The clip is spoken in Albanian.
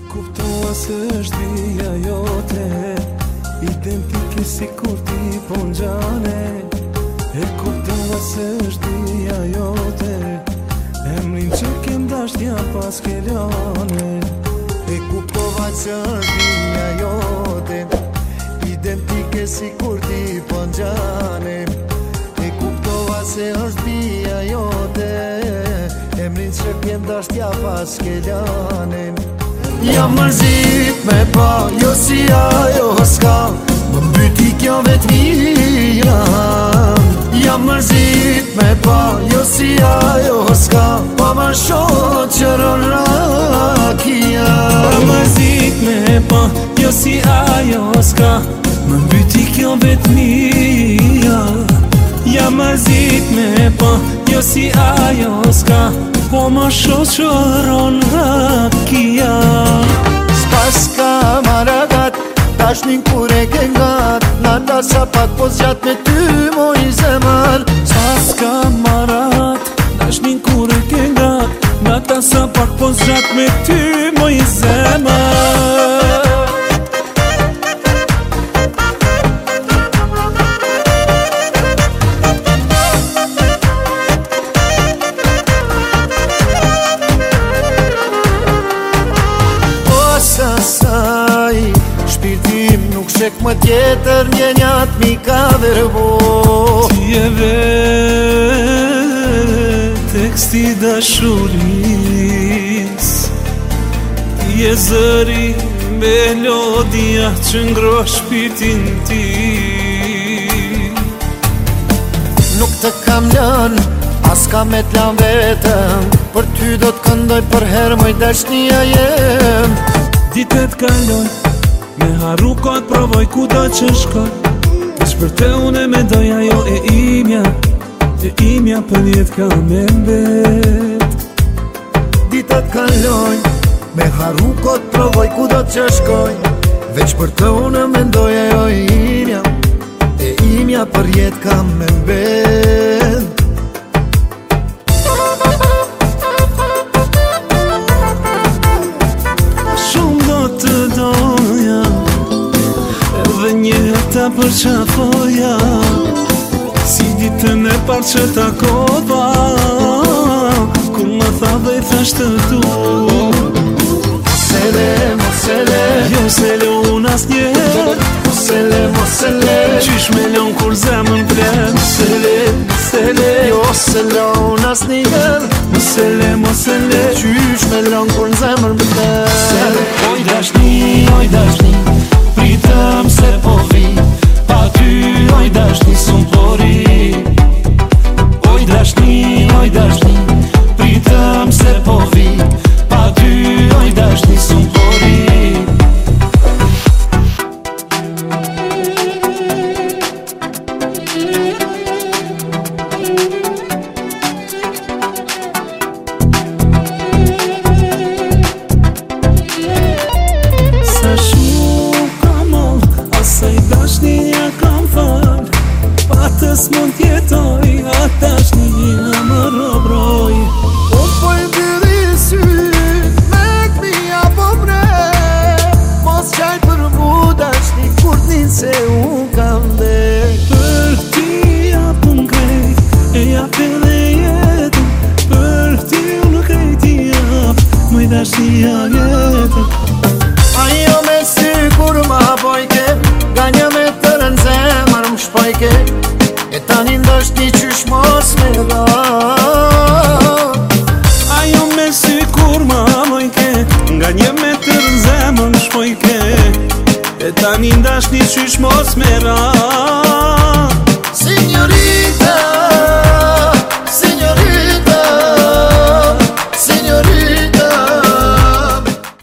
kuptua se është dhia jote, identike si kur ti po ngjane. E kuptua se është dhia jote, emrin që kem dashtja pas ke lane. E kuptova që është dhia jote, identike si kur ti po ngjane. E kuptova se është dhia jote, emrin që kem dashtja pas ke lane. Jam mërzit me pa, jo si ajo s'ka, më mbyti kjo vetmia. Jam mërzit me pa, jo si ajo s'ka, pa më shoqëron rakia. Jam mërzit me pa, jo si ajo s'ka, më mbyti kjo vetmia. Jam mërzit me pa, jo si ajo s'ka, po më shoqëron rakia. S'pas ka maragat, tashnin kur e ke ngat, nanda sa pak po zgjat me ty moj zemër. S'pas ka marat, tashnin kur e ke ngat, nanda sa pak po zgjat me ty moj zemër. Shpirtim nuk shek më tjetër, njenjat mi ka verbo. Ti e vet teksti dashuris, ti e zëri melodia që ngro shpirtin ti. Nuk të kam lën, as kam me t'lan vetëm, për ty do t'këndoj për her moj dashnia jem. Ditet kaloj, me harru kot provoj kudo që shkoj, veç për te une me doj ajo e imja për jet ka me mbet. Ditet kaloj, me harru kot provoj kudo që shkoj, veç për te une me doj ajo e imja për jet ka me mbet. Ta përqafoja, si ditën e parë që takova, kur më tha dhe i thash të du. Mosele, jo se le unë as njerë, mosele, qysh me lon kur zemën plen. Mosele, jo se le unë as njerë, mosele, qysh me lon kur zemën plen. Oj dashni, pritëm se po vi, pa ty oj dashni s'un pori. Oj dashni, pritëm se po vi, pa ty oj dashni s'un pori. S'mund tjetoj, atash një më robroj. Po i mbili sy, me këmija po mre, mos qaj për mu dashni, kur t'nin se unë kam dhe. Për ti japun krejt, e jap edhe jetën, për ti unë krejt i jap, mëj dashnia jetën. Ajo me sy kur ma bojke, ganja me të rën zemër më shpojke, e tani ndashti qysh mos me dha. Ajo me sy kur ma mojke, nga një me të rëzemën shpojke, e tani ndashti qysh mos me dha.